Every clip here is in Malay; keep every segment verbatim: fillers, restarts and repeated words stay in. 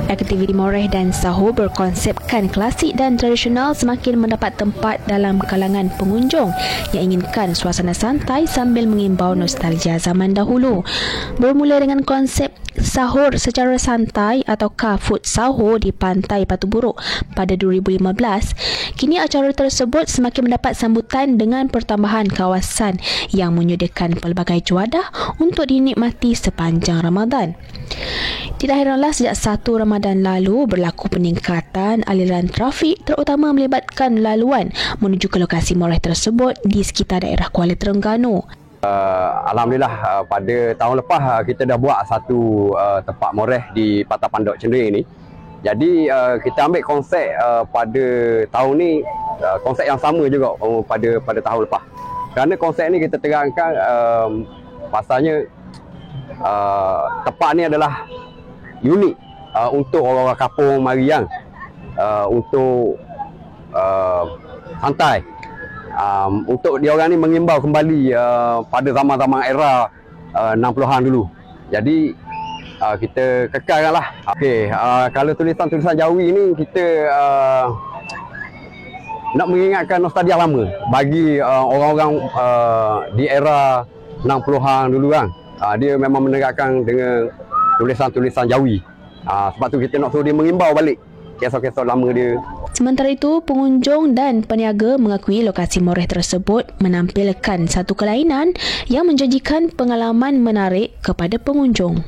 Aktiviti moreh dan sahur berkonsepkan klasik dan tradisional semakin mendapat tempat dalam kalangan pengunjung yang inginkan suasana santai sambil mengimbau nostalgia zaman dahulu. Bermula dengan konsep sahur secara santai atau food sahur di Pantai Batu Buruk pada dua ribu lima belas, kini acara tersebut semakin mendapat sambutan dengan pertambahan kawasan yang menyediakan pelbagai juadah untuk dinikmati sepanjang Ramadan. Tidak heranlah sejak satu Ramadan lalu berlaku peningkatan aliran trafik terutama melibatkan laluan menuju ke lokasi moreh tersebut di sekitar daerah Kuala Terengganu. Uh, Alhamdulillah uh, pada tahun lepas uh, kita dah buat satu uh, tempat moreh di Patah Pandok Cenderia ini. Jadi uh, kita ambil konsep uh, pada tahun ni uh, konsep yang sama juga uh, pada pada tahun lepas. Kerana konsep ni kita terangkan uh, pasalnya uh, tempat ni adalah unik uh, untuk orang-orang kampung Mariang uh, untuk uh, santai. Um, untuk dia orang ni mengimbau kembali uh, pada zaman-zaman era uh, enam puluhan dulu. Jadi uh, kita kekalkanlah. Okey, uh, kalau tulisan-tulisan Jawi ni kita uh, nak mengingatkan nostalgia lama bagi uh, orang-orang uh, di era enam puluhan dulu kan. Uh, dia memang menegakkan dengan tulisan-tulisan Jawi. Uh, sebab tu kita nak suruh dia mengimbau balik kisah-kisah lama dia. Sementara itu, pengunjung dan peniaga mengakui lokasi moreh tersebut menampilkan satu kelainan yang menjanjikan pengalaman menarik kepada pengunjung.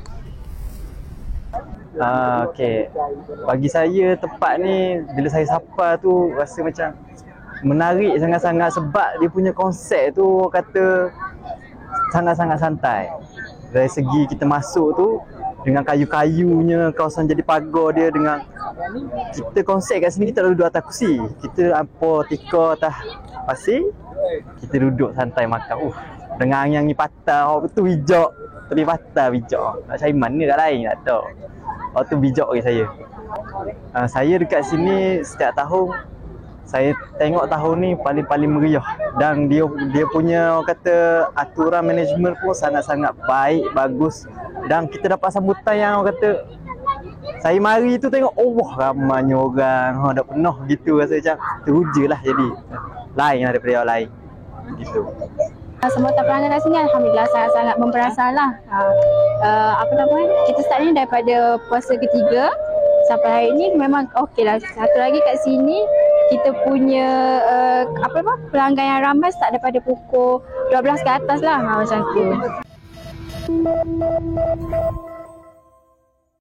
Ah, okey. Bagi saya tempat ni bila saya sapa tu rasa macam menarik sangat-sangat sebab dia punya konsep tu kata sangat-sangat santai. Dari segi kita masuk tu dengan kayu-kayunya, kawasan jadi pagar dia dengan kita konsep kat sini kita duduk atas kursi. Kita apa tikar atas pasir. Kita duduk santai makan. Uh, dengan angin patah, oh, betul bijak. Tapi patah bijak. Nak cari mana kat lain tak tahu. Oh tu bijak bagi saya. Uh, saya dekat sini setiap tahun saya tengok tahun ni paling-paling meriah dan dia dia punya kata aturan manajemen pun sangat-sangat baik, bagus dan kita dapat sambutan yang orang kata saya mari tu tengok oh ramainya orang, ha dah penuh gitu rasa macam terujalah jadi lain daripada yang lain gitu. Sambutan pelanggan kat sini alhamdulillah sangat-sangat memberasalah. Ha, uh, apa nama kita start ni daripada puasa ketiga sampai hari ni memang okeylah. Satu lagi kat sini kita punya uh, apa apa pelanggan yang ramai start daripada pukul dua belas ke atas lah, ha, macam tu.